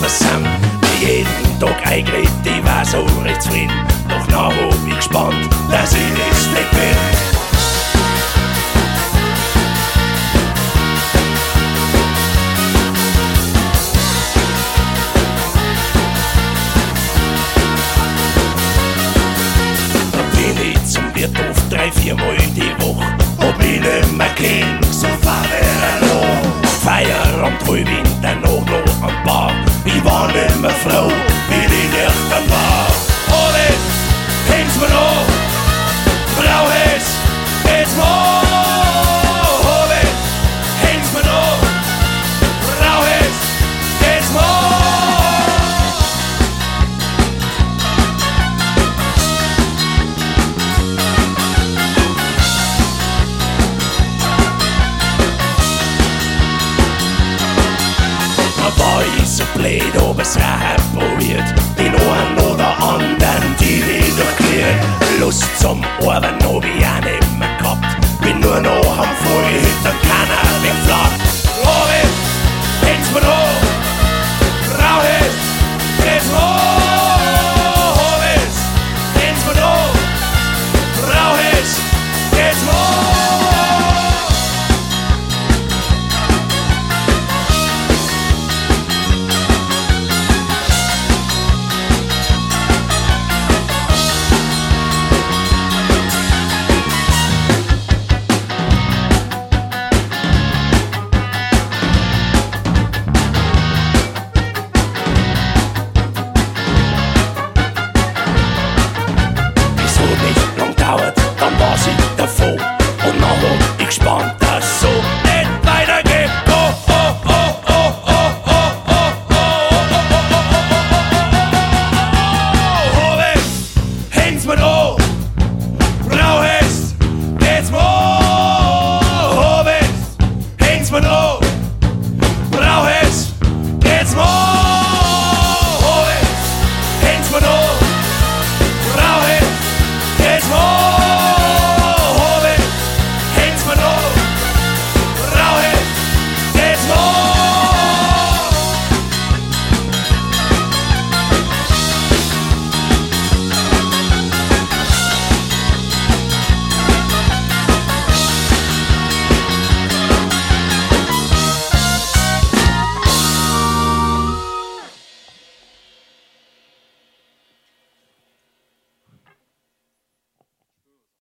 wir sind. Wie jeden Tag eingeredet, ich war so recht zufrieden. Doch nach hab ich gespannt, dass ich das nicht bin. Zum Wirt oft 3-4 Mal die Woche. Hab ich nicht mehr kennt, so fahr wer noch. Feierabend halb in der Nacht noch am Bar. Ich war nicht mehr froh, wie die Nacht dann war. Alles, kennst du noch? Brauch es, jetzt mal. Alles, kennst du noch? Brauch es, jetzt mal. War ich so blöd, hab es auch probiert, den einen oder anderen die durchquert. Lust zum Arbeiten hab ich auch nicht mehr gehabt, bin nur noch am Vollhit, dann keiner wegflagt. Robin, kennst du noch?